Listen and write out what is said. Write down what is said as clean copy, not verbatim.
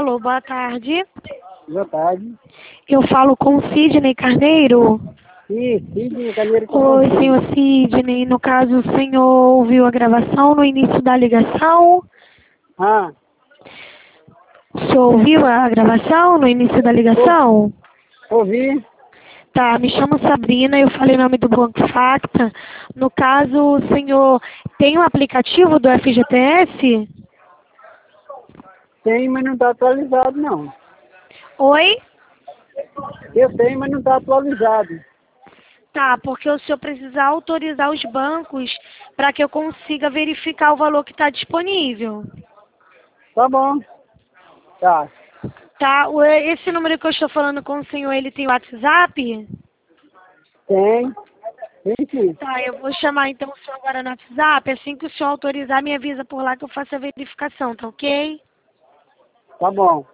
Alô, boa tarde. Boa tarde. Eu falo com o Sidney Carneiro. Sim, Sidney Carneiro. Oi, senhor Sidney. No caso, o senhor ouviu a gravação no início da ligação? Ah, O senhor ouviu a gravação no início da ligação? ouvi. Tá, me chamo Sabrina, eu falei em nome do Banco Facta. No caso, o senhor tem o aplicativo do FGTS? Tem, mas não está atualizado, não. Oi? Eu tenho, mas não está atualizado. Tá, porque o senhor precisa autorizar os bancos para que eu consiga verificar o valor que está disponível. Tá bom. Tá. Tá, esse número que eu estou falando com o senhor, ele tem WhatsApp? Tem. Tem sim. Tá, eu vou chamar então o senhor agora no WhatsApp. Assim que o senhor autorizar, me avisa por lá que eu faço a verificação, tá ok? Tá bom.